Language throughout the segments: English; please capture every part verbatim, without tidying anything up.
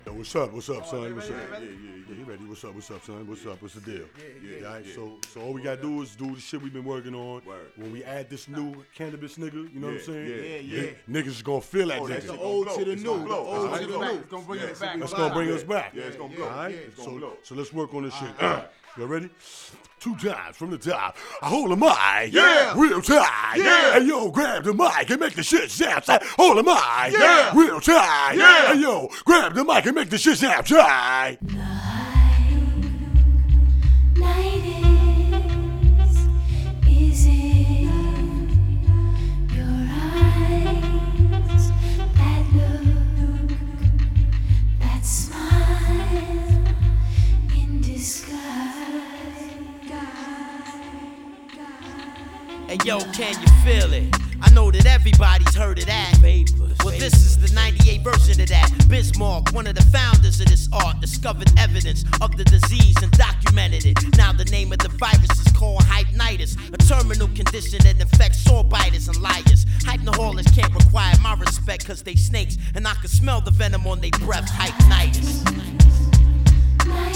Yo, what's up? What's up, Oh, son? they What's ready, up? they ready? Yeah, yeah, yeah. You ready? What's up? What's up, son? What's up? What's the deal? Yeah, yeah, All right. yeah. So, so all we gotta do is do the shit we've been working on. Word. When we add this new cannabis nigga, you know what I'm Yeah, saying? yeah, yeah. Niggas is gonna feel that Oh, that nigga. shit The old gonna to blow. the It's new. gonna blow. The old It's to the gonna new. blow. It's gonna bring Yeah, us back. That's gonna bring Yeah, us back. Yeah, it's gonna yeah, blow. All right. It's gonna So, blow. so let's work on this shit. Uh, you ready? Two times from the top. I hold the mic. Yeah. Real tight. Yeah. Hey yo, grab the mic and make the shit snap. Hold the mic. Yeah. Real tight. Yeah. Hey yo, grab the mic and make the shit snap. Tight. Night is, is in your eyes, that look, that smile in disguise. Hey yo, can you feel it? I know that everybody's heard of that. Well, this is the ninety-eight version of that. Bismarck, one of the founders of this art, discovered evidence of the disease and documented it. Now the name of the virus is called hypnitis, a terminal condition that infects sore biters and liars. Hypnoholics can't require my respect cause they snakes, and I can smell the venom on their breath. Hypnitis. Night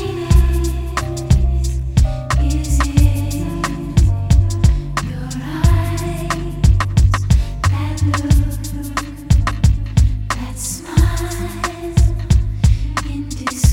is, is in your eyes, that look, that smile in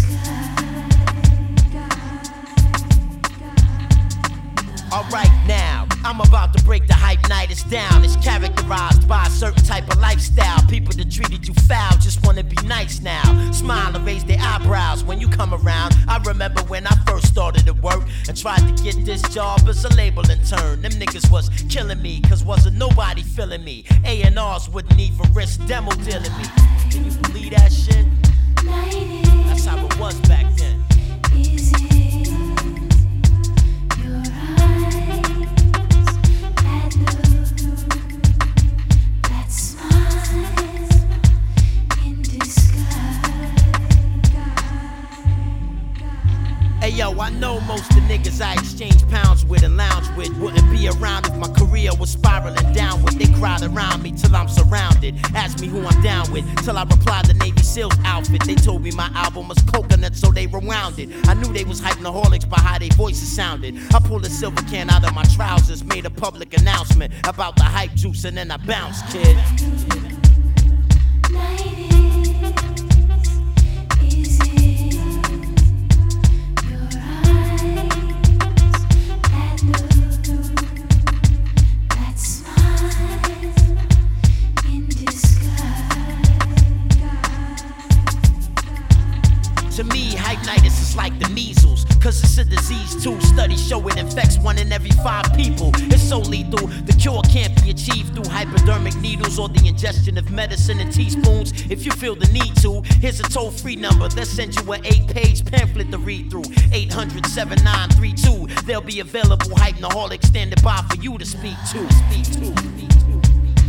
disguise. Alright now, I'm about to break the hypnitis down. It's characterized by a certain type of lifestyle. People that treated you foul just wanna be nice now. Smile and raise their eyebrows when you come around. I remember when I first started to work and tried to get this job as a label intern. Them niggas was killing me, cause wasn't nobody feeling me. A and R's wouldn't even risk demo dealing me. Can you believe that shit? That's how it was back then. Is in your eyes, that look, that smile in disguise. Hey yo, I know most of the niggas I exchange pounds with and lounge with wouldn't be around if my career was spiraling downward. They crowd around me till I'm surrounded. Ask me who I'm down with till I reply the Navy SEALs outfit. They told me my album was coconut, so they rewound it. I knew they was hypnoholics by how their voices sounded. I pulled a silver can out of my trousers, made a public announcement about the hype juice, and then I bounced, kid. Night is, is in your eyes, that look, that smile in disguise. To me, hypnitis is like the measles, cause it's a disease too. Studies show it infects one in every five people. It's so lethal, the cure can't be achieved through hypodermic needles or the ingestion of medicine in teaspoons. If you feel the need to, here's a toll-free number that sends you an eight-page pamphlet to read through. eight hundred, seven nine three two. There'll be available hypnoholics standing by for you to speak to. Speak to. Speak to.